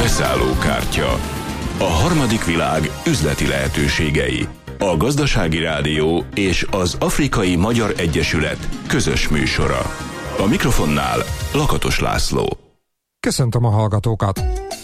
Beszállókártya. A harmadik világ üzleti lehetőségei. A Gazdasági Rádió és az Afrikai Magyar Egyesület közös műsora. A mikrofonnál Lakatos László. Köszöntöm a hallgatókat!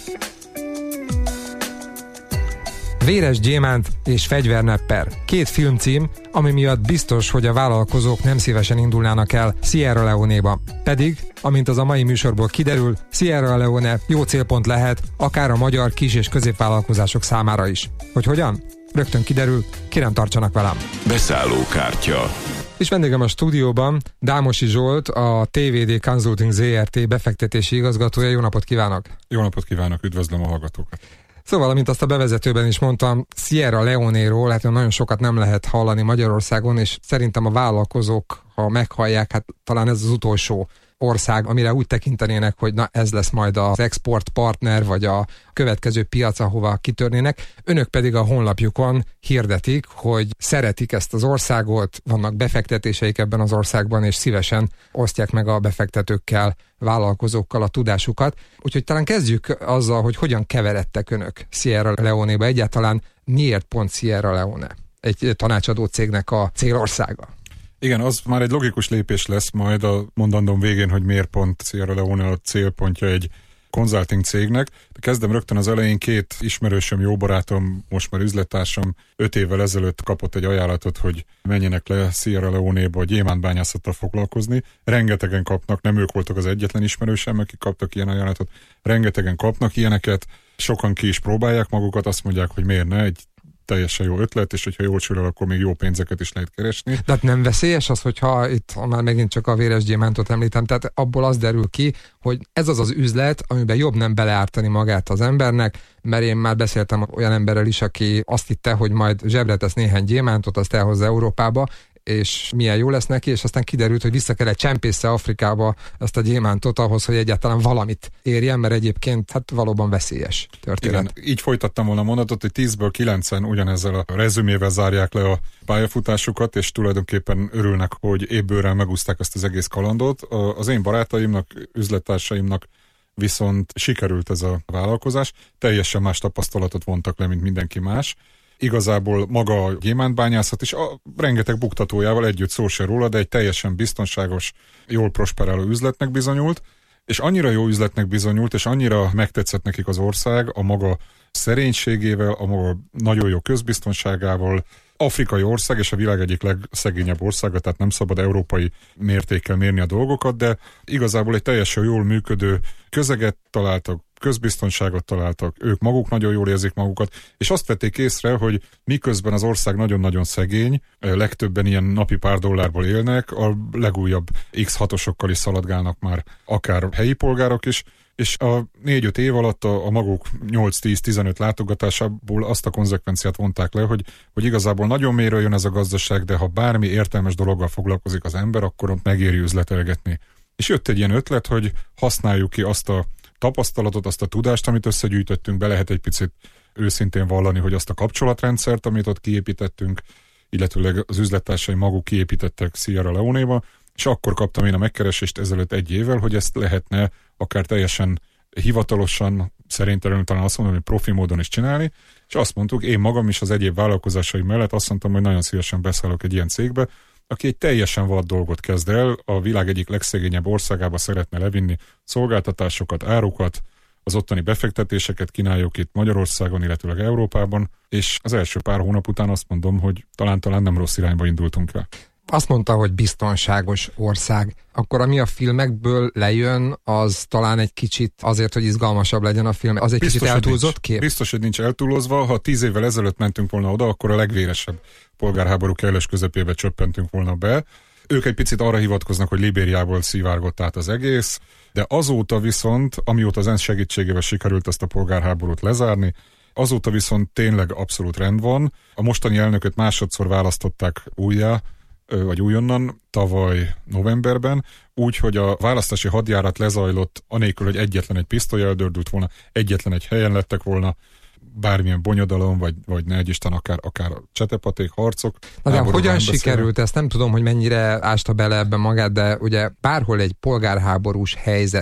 Véres gyémánt és fegyvernepper. Két filmcím, ami miatt biztos, hogy a vállalkozók nem szívesen indulnának el Sierra Leone-ba. Pedig, amint az a mai műsorból kiderül, Sierra Leone jó célpont lehet, akár a magyar kis- és középvállalkozások számára is. Hogy hogyan? Rögtön kiderül, kérem tartsanak velem. Beszállókártya. És vendégem a stúdióban Dámosi Zsolt, a TVD Consulting ZRT befektetési igazgatója. Jó napot kívánok! Jó napot kívánok, üdvözlöm a hallgatókat! Szóval, amint azt a bevezetőben is mondtam, Sierra Leone-ról hát nagyon sokat nem lehet hallani Magyarországon, és szerintem a vállalkozók, ha meghallják, hát talán ez az utolsó ország, amire úgy tekintenének, hogy na ez lesz majd az exportpartner, vagy a következő piac, ahova kitörnének. Önök pedig a honlapjukon hirdetik, hogy szeretik ezt az országot, vannak befektetéseik ebben az országban, és szívesen osztják meg a befektetőkkel, vállalkozókkal a tudásukat. Úgyhogy talán kezdjük azzal, hogy hogyan keveredtek önök Sierra Leone-ba. Egyáltalán miért pont Sierra Leone? Egy tanácsadó cégnek a célországa. Igen, az már egy logikus lépés lesz majd a mondandóm végén, hogy miért pont Sierra Leone a célpontja egy consulting cégnek. De kezdem rögtön az elején, két ismerősöm, jó barátom, most már üzlettársam 5 évvel ezelőtt kapott egy ajánlatot, hogy menjenek le Sierra Leone-ba gyémántbányászattal foglalkozni. Rengetegen kapnak, nem ők voltak az egyetlen ismerősem, akik kaptak ilyen ajánlatot. Rengetegen kapnak ilyeneket, sokan ki is próbálják magukat, azt mondják, hogy miért ne, egy teljesen jó ötlet, és hogyha jól sül el, akkor még jó pénzeket is lehet keresni. Tehát nem veszélyes az, hogyha itt már megint csak a véres gyémántot említem, tehát abból az derül ki, hogy ez az az üzlet, amiben jobb nem beleártani magát az embernek, mert én már beszéltem olyan emberrel is, aki azt hitte, hogy majd zsebre tesz néhány gyémántot, azt elhozza Európába, és milyen jó lesz neki, és aztán kiderült, hogy vissza kellett csempészze Afrikába ezt a gyémántot ahhoz, hogy egyáltalán valamit érjen, mert egyébként hát valóban veszélyes történet. Igen, így folytattam volna a mondatot, hogy 10-ből 9-en ugyanezzel a rezümével zárják le a pályafutásukat, és tulajdonképpen örülnek, hogy ébbőrrel megúszták ezt az egész kalandot. Az én barátaimnak, üzlettársaimnak viszont sikerült ez a vállalkozás, teljesen más tapasztalatot vontak le, mint mindenki más. Igazából maga a gyémántbányászat is a rengeteg buktatójával együtt szó se róla, de egy teljesen biztonságos, jól prosperáló üzletnek bizonyult, és annyira jó üzletnek bizonyult, és annyira megtetszett nekik az ország a maga szerénységével, a maga nagyon jó közbiztonságával. Afrikai ország és a világ egyik legszegényebb országa, tehát nem szabad európai mértékkel mérni a dolgokat, de igazából egy teljesen jól működő közeget találtak, közbiztonságot találtak, ők maguk nagyon jól érzik magukat, és azt vették észre, hogy miközben az ország nagyon-nagyon szegény, legtöbben ilyen napi pár dollárból élnek, a legújabb X6-osokkal is szaladgálnak már akár helyi polgárok is, és a 4-5 év alatt a maguk 8-10-15 látogatásából azt a konzekvenciát vonták le, hogy igazából nagyon mélyről jön ez a gazdaság, de ha bármi értelmes dologgal foglalkozik az ember, akkor ott megéri üzletelgetni. És jött egy ilyen ötlet, hogy használjuk ki azt a tapasztalatot, azt a tudást, amit összegyűjtöttünk, be lehet egy picit őszintén vallani, hogy azt a kapcsolatrendszert, amit ott kiépítettünk, illetőleg az üzlettársaim maguk kiépítettek Sierra Leone-ba, és akkor kaptam én a megkeresést ezelőtt 1 évvel, hogy ezt lehetne akár teljesen hivatalosan, szerintem talán azt mondom, hogy profi módon is csinálni, és azt mondtuk, én magam is az egyéb vállalkozásaim mellett azt mondtam, hogy nagyon szívesen beszállok egy ilyen cégbe, aki egy teljesen vad dolgot kezd el, a világ egyik legszegényebb országába szeretne levinni szolgáltatásokat, árukat, az ottani befektetéseket kínáljuk itt Magyarországon, illetőleg Európában, és az első pár hónap után azt mondom, hogy talán nem rossz irányba indultunk el. Azt mondta, hogy biztonságos ország. Akkor ami a filmekből lejön, az talán egy kicsit azért, hogy izgalmasabb legyen a film, az egy biztos, kicsit eltúlzott kép? Biztos, hogy nincs eltúlozva. Ha 10 évvel ezelőtt mentünk volna oda, akkor a legvéresebb polgárháború kellős közepébe csöppentünk volna be. Ők egy picit arra hivatkoznak, hogy Libériából szivárgott át az egész, de azóta viszont, amióta az ENSZ segítségével sikerült ezt a polgárháborút lezárni, azóta viszont tényleg abszolút rend van. A mostani elnököt másodszor választották újjá, vagy újonnan tavaly novemberben, úgy, hogy a választási hadjárat lezajlott anélkül, hogy egyetlen egy pisztoly eldördült volna, egyetlen egy helyen lettek volna bármilyen bonyodalom, vagy ne Isten, akár csetepaték, harcok. De hogyan sikerült, ezt nem tudom, hogy mennyire ásta bele ebben magát, de ugye bárhol egy polgárháborús helyzet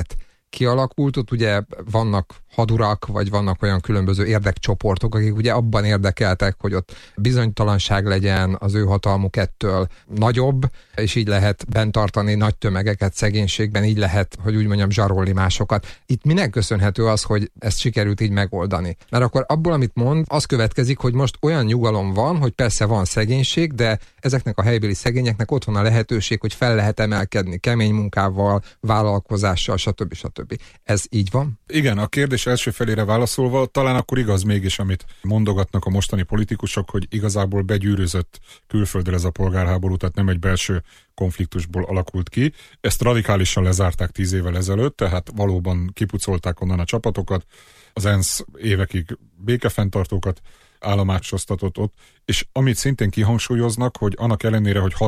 kialakult, ott ugye vannak hadurak, vagy vannak olyan különböző érdekcsoportok, akik ugye abban érdekeltek, hogy ott bizonytalanság legyen, az ő hatalmuk ettől nagyobb, és így lehet bent tartani nagy tömegeket szegénységben, így lehet, hogy úgy mondjam, zsarolni másokat. Itt minek köszönhető az, hogy ezt sikerült így megoldani? Mert akkor abból, amit mond, az következik, hogy most olyan nyugalom van, hogy persze van szegénység, de ezeknek a helybéli szegényeknek ott van a lehetőség, hogy fel lehet emelkedni kemény munkával, vállalkozással, stb. Ez így van? Igen, a kérdés első felére válaszolva, talán akkor igaz mégis, amit mondogatnak a mostani politikusok, hogy igazából begyűrűzött külföldre ez a polgárháború, tehát nem egy belső konfliktusból alakult ki. Ezt radikálisan lezárták 10 évvel ezelőtt, tehát valóban kipucolták onnan a csapatokat, az ENSZ évekig békefenntartókat állomásoztatott ott, és amit szintén kihangsúlyoznak, hogy annak ellenére, hogy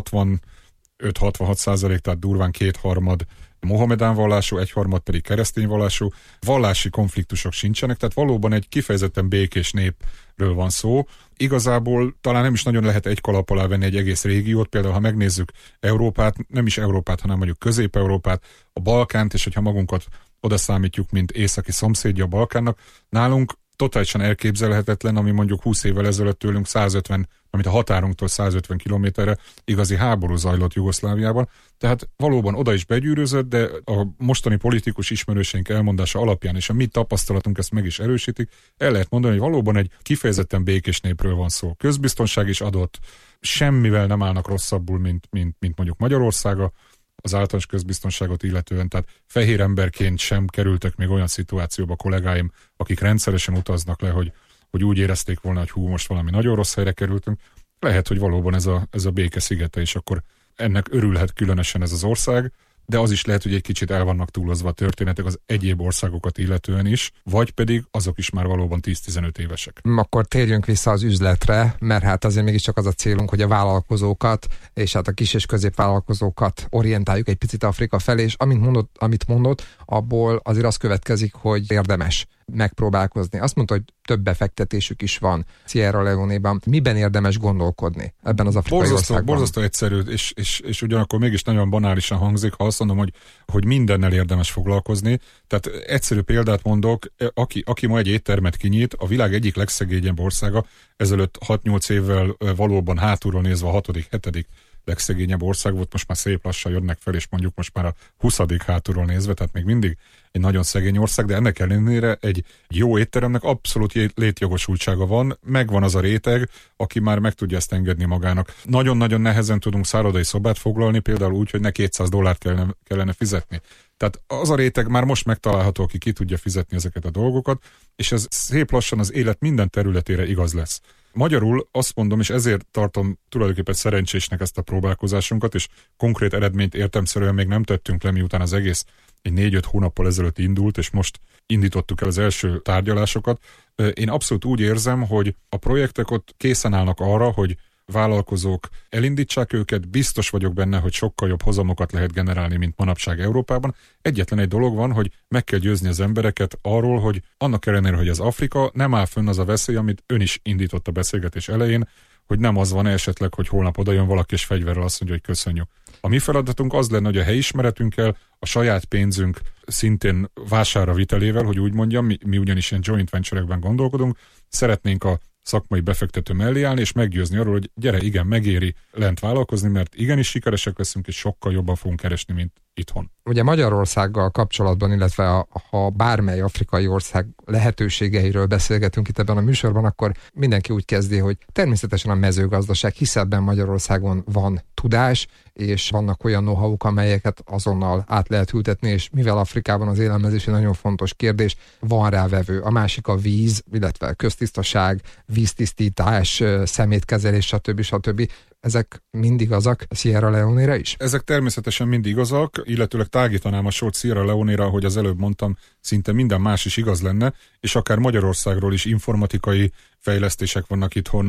65-66%, tehát durván 2/3 mohamedán vallású, 1/3 pedig keresztény vallású, vallási konfliktusok sincsenek, tehát valóban egy kifejezetten békés népről van szó. Igazából talán nem is nagyon lehet egy kalap alá venni egy egész régiót, például ha megnézzük Európát, nem is Európát, hanem mondjuk Közép-Európát, a Balkánt, és hogyha magunkat oda számítjuk, mint északi szomszédja a Balkánnak, nálunk totálisan elképzelhetetlen, ami mondjuk 20 évvel ezelőtt tőlünk 150, amit a határunktól 150 kilométerre igazi háború zajlott Jugoszláviában. Tehát valóban oda is begyűrűzött, de a mostani politikus ismerőseink elmondása alapján és a mi tapasztalatunk ezt meg is erősítik, el lehet mondani, hogy valóban egy kifejezetten békés népről van szó. Közbiztonság is adott, semmivel nem állnak rosszabbul, mint mondjuk Magyarországa, az általános közbiztonságot illetően, tehát fehér emberként sem kerültek még olyan szituációba kollégáim, akik rendszeresen utaznak le, hogy úgy érezték volna, hogy hú, most valami nagyon rossz helyre kerültünk. Lehet, hogy valóban ez a béke szigete, és akkor ennek örülhet különösen ez az ország, de az is lehet, hogy egy kicsit el vannak túlozva a történetek az egyéb országokat illetően is, vagy pedig azok is már valóban 10-15 évesek. Akkor térjünk vissza az üzletre, mert hát azért mégiscsak az a célunk, hogy a vállalkozókat, és hát a kis és középvállalkozókat orientáljuk egy picit Afrika felé, és amit mondott, abból azért az következik, hogy érdemes megpróbálkozni. Azt mondta, hogy több befektetésük is van Sierra Leone-ban. Miben érdemes gondolkodni ebben az afrikai országban? Borzasztó egyszerű, és ugyanakkor mégis nagyon banálisan hangzik, ha azt mondom, hogy mindennel érdemes foglalkozni. Tehát egyszerű példát mondok, aki ma egy éttermet kinyit, a világ egyik legszegényebb országa, ezelőtt 6-8 évvel valóban hátulról nézve a 6.-7. legszegényebb ország volt, most már szép lassan jönnek fel, és mondjuk most már a 20. hátulról nézve, tehát még mindig egy nagyon szegény ország, de ennek ellenére egy jó étteremnek abszolút létjogosultsága van, megvan az a réteg, aki már meg tudja ezt engedni magának. Nagyon-nagyon nehezen tudunk szállodai szobát foglalni, például úgy, hogy ne $200 kellene fizetni. Tehát az a réteg már most megtalálható, aki ki tudja fizetni ezeket a dolgokat, és ez szép lassan az élet minden területére igaz lesz. Magyarul azt mondom, és ezért tartom tulajdonképpen szerencsésnek ezt a próbálkozásunkat, és konkrét eredményt értelemszerűen még nem tettünk le, miután az egész egy 4-5 hónappal ezelőtt indult, és most indítottuk el az első tárgyalásokat. Én abszolút úgy érzem, hogy a projektek ott készen állnak arra, hogy vállalkozók elindítsák őket, biztos vagyok benne, hogy sokkal jobb hozamokat lehet generálni, mint manapság Európában. Egyetlen egy dolog van, hogy meg kell győzni az embereket arról, hogy annak ellenére, hogy az Afrika, nem áll fönn az a veszély, amit ön is indított a beszélgetés elején, hogy nem az van esetleg, hogy holnap oda jön valaki és fegyverrel azt mondja, hogy köszönjük. A mi feladatunk az lenne, hogy a helyismeretünkkel, a saját pénzünk szintén vásárra vitelével, hogy úgy mondjam, mi ugyanis ilyen joint venture-ekben gondolkodunk, szeretnénk a szakmai befektető mellé állni, és meggyőzni arról, hogy gyere, igen, megéri lent vállalkozni, mert igenis sikeresek leszünk, és sokkal jobban fogunk keresni, mint itthon. Ugye Magyarországgal kapcsolatban, illetve ha bármely afrikai ország lehetőségeiről beszélgetünk itt ebben a műsorban, akkor mindenki úgy kezdi, hogy természetesen a mezőgazdaság, hisz ebben Magyarországon van tudás, és vannak olyan know-how-k, amelyeket azonnal át lehet ültetni, és mivel Afrikában az élelmezés egy nagyon fontos kérdés, van rá vevő. A másik a víz, illetve köztisztaság, víztisztítás, szemétkezelés, stb. Ezek mind igazak a Sierra Leone-re is? Ezek természetesen mind igazak, illetőleg tágítanám a sort Sierra Leone-ra, ahogy az előbb mondtam, szinte minden más is igaz lenne, és akár Magyarországról is informatikai fejlesztések vannak itthon,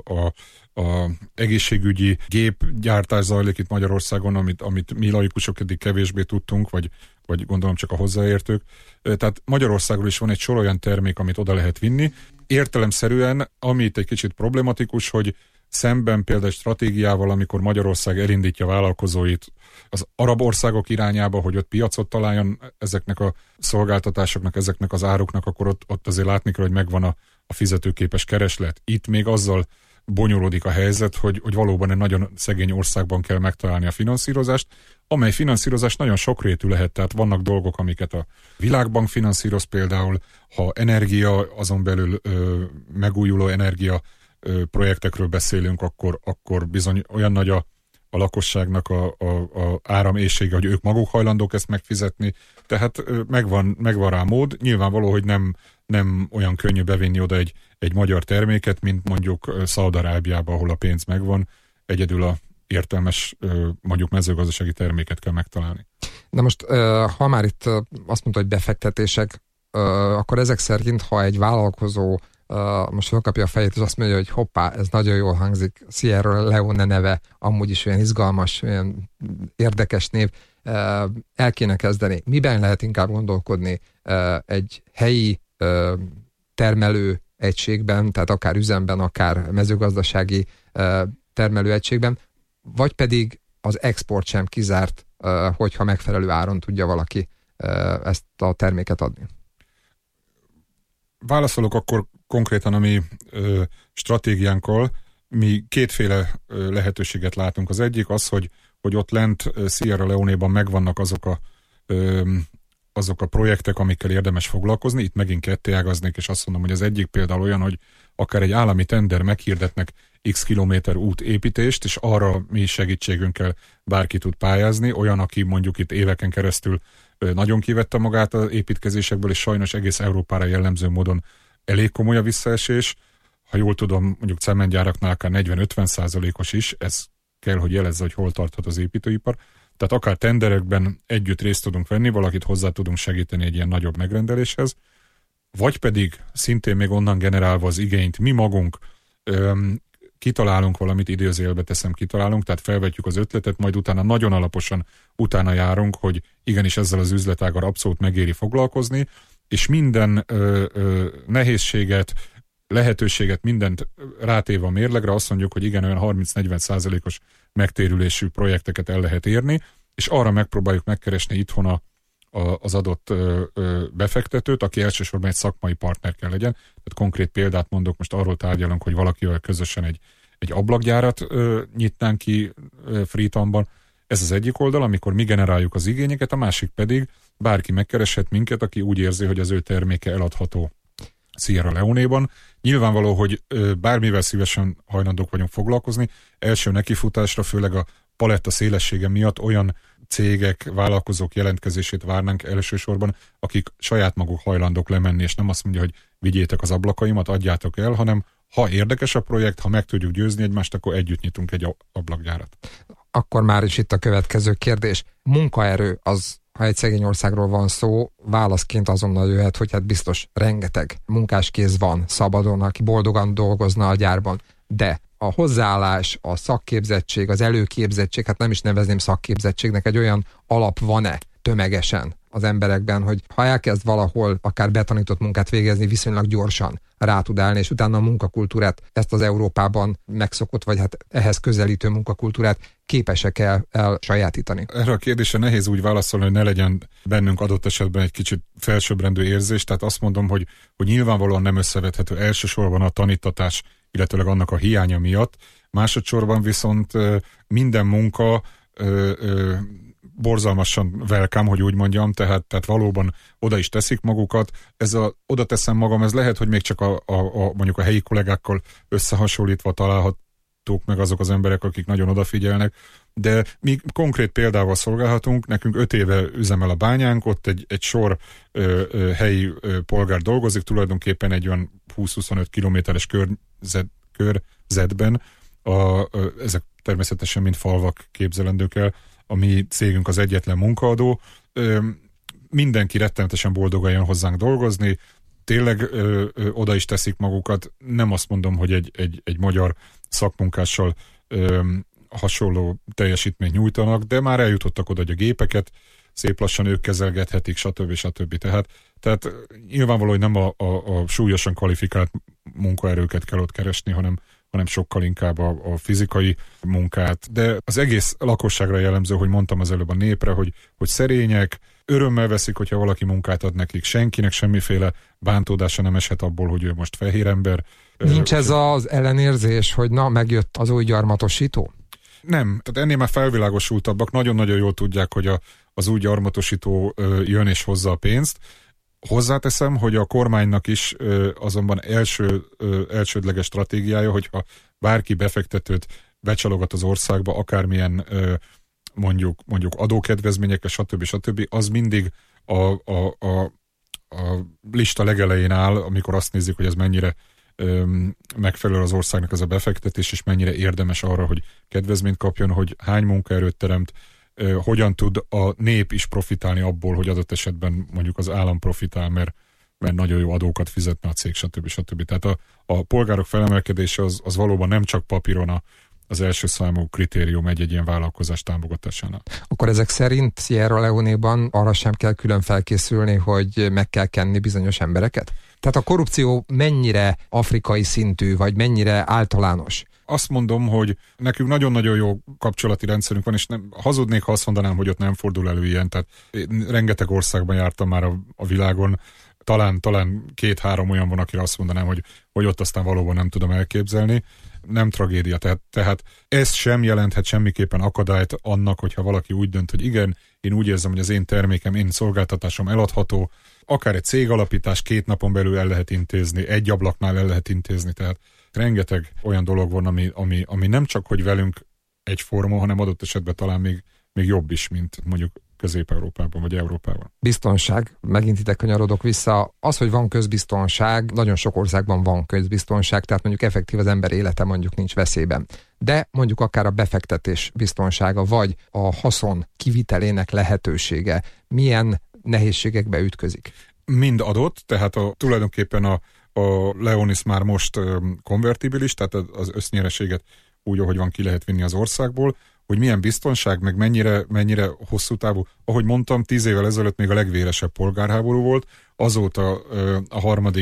a egészségügyi gépgyártás zajlik itt Magyarországon, amit mi laikusok eddig kevésbé tudtunk, vagy gondolom csak a hozzáértők. Tehát Magyarországról is van egy sor olyan termék, amit oda lehet vinni. Értelemszerűen, ami itt egy kicsit problematikus, hogy szemben például stratégiával, amikor Magyarország elindítja vállalkozóit az arab országok irányába, hogy ott piacot találjon ezeknek a szolgáltatásoknak, ezeknek az áruknak, akkor ott azért látni kell, hogy megvan a fizetőképes kereslet. Itt még azzal bonyolódik a helyzet, hogy valóban egy nagyon szegény országban kell megtalálni a finanszírozást, amely finanszírozás nagyon sokrétű lehet, tehát vannak dolgok, amiket a Világbank finanszíroz például, ha energia, azon belül megújuló energia projektekről beszélünk, akkor bizony olyan nagy a lakosságnak a áraméhsége, hogy ők maguk hajlandók ezt megfizetni, tehát megvan rá mód. Nyilvánvaló, hogy nem olyan könnyű bevinni oda egy magyar terméket, mint mondjuk Szaúd-Arábiába, ahol a pénz megvan, egyedül a értelmes mondjuk mezőgazdasági terméket kell megtalálni. De most, ha már itt azt mondta, hogy befektetések, akkor ezek szerint, ha egy vállalkozó most felkapja a fejét, és azt mondja, hogy hoppá, ez nagyon jól hangzik, Sierra Leone neve, amúgy is olyan izgalmas, olyan érdekes név, el kéne kezdeni. Miben lehet inkább gondolkodni? Egy helyi termelő egységben, tehát akár üzemben, akár mezőgazdasági termelő egységben, vagy pedig az export sem kizárt, hogyha megfelelő áron tudja valaki ezt a terméket adni. Válaszolok akkor konkrétan a mi stratégiánkkal. Mi kétféle lehetőséget látunk. Az egyik az, hogy ott lent Sierra Leone-ban megvannak azok a projektek, amikkel érdemes foglalkozni. Itt megint kettéágaznék, és azt mondom, hogy az egyik például olyan, hogy akár egy állami tender meghirdetnek x kilométer útépítést, és arra mi segítségünkkel bárki tud pályázni. Olyan, aki mondjuk itt éveken keresztül nagyon kivette magát az építkezésekből, és sajnos egész Európára jellemző módon elég komoly a visszaesés. Ha jól tudom, mondjuk cementgyáraknál akár 40-50%-os is, ez kell, hogy jelezze, hogy hol tarthat az építőipar. Tehát akár tenderekben együtt részt tudunk venni, valakit hozzá tudunk segíteni egy ilyen nagyobb megrendeléshez, vagy pedig szintén még onnan generálva az igényt mi magunk kitalálunk valamit, idézőjelbe teszem, kitalálunk, tehát felvetjük az ötletet, majd utána nagyon alaposan utána járunk, hogy igenis ezzel az üzletággal abszolút megéri foglalkozni, és minden nehézséget, lehetőséget, mindent rátéve a mérlegre azt mondjuk, hogy igen, olyan 30-40%-os megtérülésű projekteket el lehet érni, és arra megpróbáljuk megkeresni itthon az adott befektetőt, aki elsősorban egy szakmai partner kell legyen. Tehát konkrét példát mondok, most arról tárgyalunk, hogy valakivel közösen egy ablakgyárat nyitnánk ki Freetonban. Ez az egyik oldal, amikor mi generáljuk az igényeket, a másik pedig bárki megkereshet minket, aki úgy érzi, hogy az ő terméke eladható Sierra Leone-ban. Nyilvánvaló, hogy bármivel szívesen hajlandók vagyunk foglalkozni. Első nekifutásra, főleg a paletta szélessége miatt olyan cégek, vállalkozók jelentkezését várnánk elsősorban, akik saját maguk hajlandók lemenni, és nem azt mondja, hogy vigyétek az ablakaimat, adjátok el, hanem ha érdekes a projekt, ha meg tudjuk győzni egymást, akkor együtt nyitunk egy ablakgyárat. Akkor már is itt a következő kérdés. Munkaerő az, ha egy szegény országról van szó, válaszként azonnal jöhet, hogy hát biztos rengeteg munkáskész van szabadon, aki boldogan dolgozna a gyárban, de a hozzáállás, a szakképzettség, az előképzettség, hát nem is nevezném szakképzettségnek, egy olyan alap van-e tömegesen az emberekben, hogy ha elkezd valahol akár betanított munkát végezni, viszonylag gyorsan rá tud állni, és utána a munkakultúrát, ezt az Európában megszokott, vagy hát ehhez közelítő munkakultúrát képesek el sajátítani? Erre a kérdésre nehéz úgy válaszolni, hogy ne legyen bennünk adott esetben egy kicsit felsőbbrendű érzés, tehát azt mondom, hogy nyilvánvalóan nem összevethető elsősorban a tanítatás, illetőleg annak a hiánya miatt. Másodszorban viszont minden munka borzalmasan welcome, hogy úgy mondjam, tehát valóban oda is teszik magukat. Oda teszem magam, ez lehet, hogy még csak mondjuk a helyi kollégákkal összehasonlítva találhatók meg azok az emberek, akik nagyon odafigyelnek, de mi konkrét példával szolgálhatunk. Nekünk 5 éve üzemel a bányánk, ott egy sor helyi polgár dolgozik, tulajdonképpen egy olyan 20-25 kilométeres körzetben. Ezek természetesen mind falvak képzelendők el. A mi cégünk az egyetlen munkaadó. Mindenki rettenetesen boldogan jön hozzánk dolgozni, tényleg oda is teszik magukat. Nem azt mondom, hogy egy magyar szakmunkással hasonló teljesítményt nyújtanak, de már eljutottak oda, hogy a gépeket szép lassan ők kezelgethetik, stb. Tehát nyilvánvaló, hogy nem a súlyosan kvalifikált munkaerőket kell ott keresni, hanem hanem sokkal inkább a fizikai munkát. De az egész lakosságra jellemző, hogy mondtam az előbb a népre, hogy szerények, örömmel veszik, hogyha valaki munkát ad nekik. Senkinek semmiféle bántódása nem eshet abból, hogy ő most fehér ember. Nincs ez az ellenérzés, hogy na, megjött az új gyarmatosító? Nem, tehát ennél már felvilágosultabbak, nagyon-nagyon jól tudják, hogy az új gyarmatosító jön és hozza a pénzt. Hozzáteszem, hogy a kormánynak is azonban elsődleges stratégiája, hogyha bárki befektetőt becsalogat az országba, akármilyen mondjuk adókedvezményekkel, stb., az mindig a lista legelején áll, amikor azt nézik, hogy ez mennyire megfelel az országnak ez a befektetés, és mennyire érdemes arra, hogy kedvezményt kapjon, hogy hány munkaerőt teremt, hogyan tud a nép is profitálni abból, hogy adott esetben mondjuk az állam profitál, mert nagyon jó adókat fizetne a cég, stb. Tehát a polgárok felemelkedése az valóban nem csak papíron az első számú kritérium egy ilyen vállalkozás támogatásánál. Akkor ezek szerint Sierra Leone-ban arra sem kell külön felkészülni, hogy meg kell kenni bizonyos embereket? Tehát a korrupció mennyire afrikai szintű, vagy mennyire általános? Azt mondom, hogy nekünk nagyon-nagyon jó kapcsolati rendszerünk van, és nem hazudnék, ha azt mondanám, hogy ott nem fordul elő ilyen. Tehát rengeteg országban jártam már a világon, talán 2-3 olyan van, akire azt mondanám, hogy ott aztán valóban nem tudom elképzelni. Nem tragédia. Tehát ez sem jelenthet semmiképpen akadályt annak, hogyha valaki úgy dönt, hogy igen, én úgy érzem, hogy az én termékem, én szolgáltatásom eladható, akár egy cégalapítás 2 napon belül el lehet intézni, egy ablaknál el lehet intézni, tehát rengeteg olyan dolog van, ami nem csak, hogy velünk egyforma, hanem adott esetben talán még jobb is, mint mondjuk Közép-Európában vagy Európában. Biztonság. Megint ide kanyarodok vissza. Az, hogy van közbiztonság, nagyon sok országban van közbiztonság, tehát mondjuk effektív az ember élete mondjuk nincs veszélyben. De mondjuk akár a befektetés biztonsága, vagy a haszon kivitelének lehetősége milyen nehézségekbe ütközik? Mind adott, tehát tulajdonképpen a Leonis már most konvertibilis, tehát az össznyereséget úgy, ahogy van, ki lehet vinni az országból, hogy milyen biztonság, meg mennyire hosszú távú. Ahogy mondtam, 10 évvel ezelőtt még a legvéresebb polgárháború volt, azóta a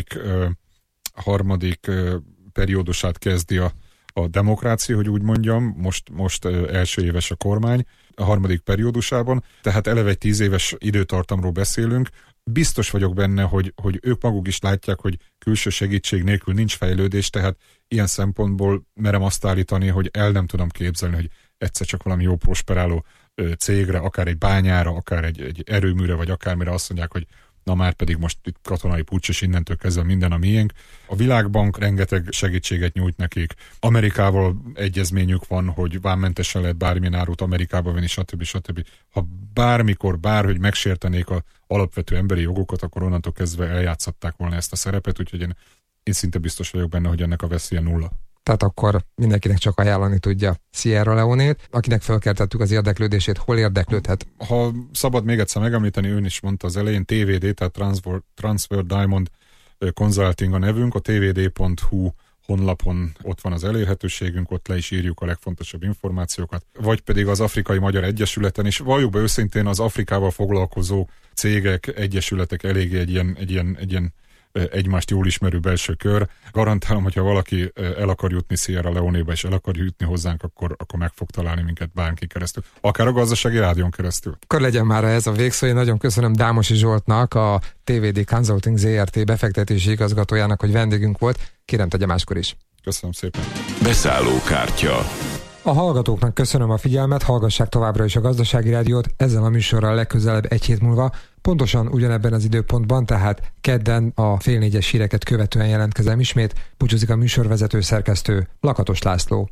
harmadik periódusát kezdi a demokrácia, hogy úgy mondjam, most első éves a kormány, a harmadik periódusában, tehát eleve egy 10 éves időtartamról beszélünk. Biztos vagyok benne, hogy ők maguk is látják, hogy külső segítség nélkül nincs fejlődés, tehát ilyen szempontból merem azt állítani, hogy el nem tudom képzelni, hogy egyszer csak valami jó prosperáló cégre, akár egy bányára, akár egy erőműre, vagy akármire azt mondják, hogy na már pedig most itt katonai puccs, és innentől kezdve minden a miénk. A Világbank rengeteg segítséget nyújt nekik. Amerikával egyezményük van, hogy vámmentesen lehet bármilyen árut Amerikába venni, stb. Ha bármikor, bárhogy megsértenék az alapvető emberi jogokat, akkor onnantól kezdve eljátszották volna ezt a szerepet, úgyhogy én szinte biztos vagyok benne, hogy ennek a veszélye nulla. Tehát akkor mindenkinek csak ajánlani tudja Sierra Leone-t, akinek felkeltettük az érdeklődését, hol érdeklődhet? Ha szabad még egyszer megemlíteni, ön is mondta az elején, TVD, tehát Transfer Diamond Consulting a nevünk, a tvd.hu honlapon ott van az elérhetőségünk, ott le is írjuk a legfontosabb információkat, vagy pedig az Afrikai Magyar Egyesületen, és valljuk be őszintén, az Afrikával foglalkozó cégek, egyesületek eléggé egy ilyen egymást jól ismerő belső kör. Garantálom, hogyha valaki el akar jutni Sierra Leone-be, és el akar jutni hozzánk, akkor meg fog találni minket bárki keresztül. Akár a Gazdasági Rádión keresztül. Akkor legyen már ez a végszó. Én nagyon köszönöm Dámosi Zsoltnak, a TVD Consulting ZRT befektetési igazgatójának, hogy vendégünk volt. Kérem, tegye máskor is. Köszönöm szépen. Beszállókártya. A hallgatóknak köszönöm a figyelmet, hallgassák továbbra is a Gazdasági Rádiót, ezzel a műsorral legközelebb egy hét múlva, pontosan ugyanebben az időpontban, tehát kedden a 3:30 híreket követően jelentkezem ismét. Búcsúzik a műsorvezető szerkesztő Lakatos László.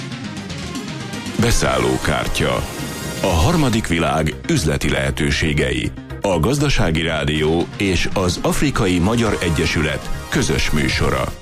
Beszállókártya. A harmadik világ üzleti lehetőségei. A Gazdasági Rádió és az Afrikai Magyar Egyesület közös műsora.